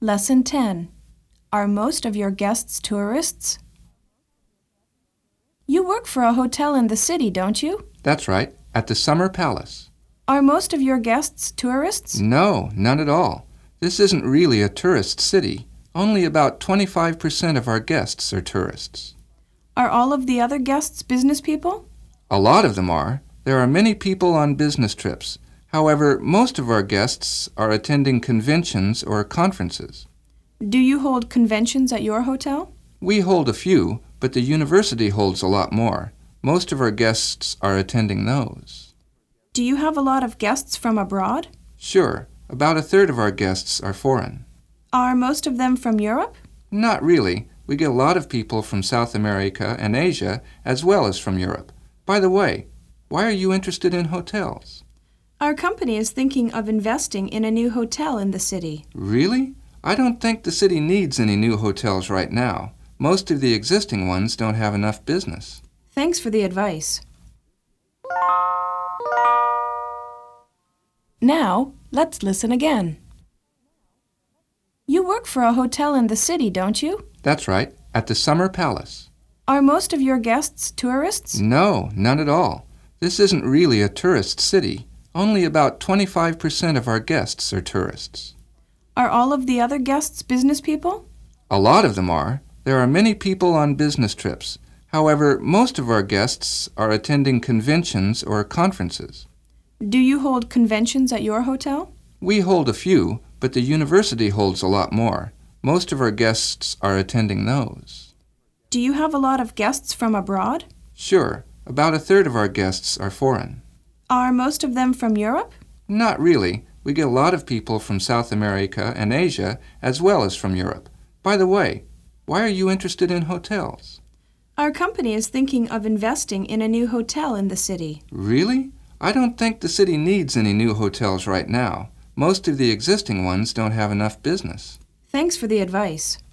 Lesson 10. Are most of your guests tourists? You work for a hotel in the city, don't you? That's right, at the Summer Palace. Are most of your guests tourists? No, none at all. This isn't really a tourist city. Only about 25% of our guests are tourists. Are all of the other guests business people? A lot of them are. There are many people on business trips. However, most of our guests are attending conventions or conferences. Do you hold conventions at your hotel? We hold a few, but the university holds a lot more. Most of our guests are attending those. Do you have a lot of guests from abroad? Sure, about a third of our guests are foreign. Are most of them from Europe? Not really. We get a lot of people from South America and Asia, as well as from Europe. By the way, why are you interested in hotels? Our company is thinking of investing in a new hotel in the city. Really? I don't think the city needs any new hotels right now. Most of the existing ones don't have enough business. Thanks for the advice. Now, let's listen again. You work for a hotel in the city, don't you? That's right, at the Summer Palace. Are most of your guests tourists? No, none at all. This isn't really a tourist city. Only about 25% of our guests are tourists. Are all of the other guests business people? A lot of them are. There are many people on business trips. However, most of our guests are attending conventions or conferences. Do you hold conventions at your hotel? We hold a few, but the university holds a lot more. Most of our guests are attending those. Do you have a lot of guests from abroad? Sure, about a third of our guests are foreign. Are most of them from Europe? Not really. We get a lot of people from South America and Asia, as well as from Europe. By the way, why are you interested in hotels? Our company is thinking of investing in a new hotel in the city. Really? I don't think the city needs any new hotels right now. Most of the existing ones don't have enough business. Thanks for the advice.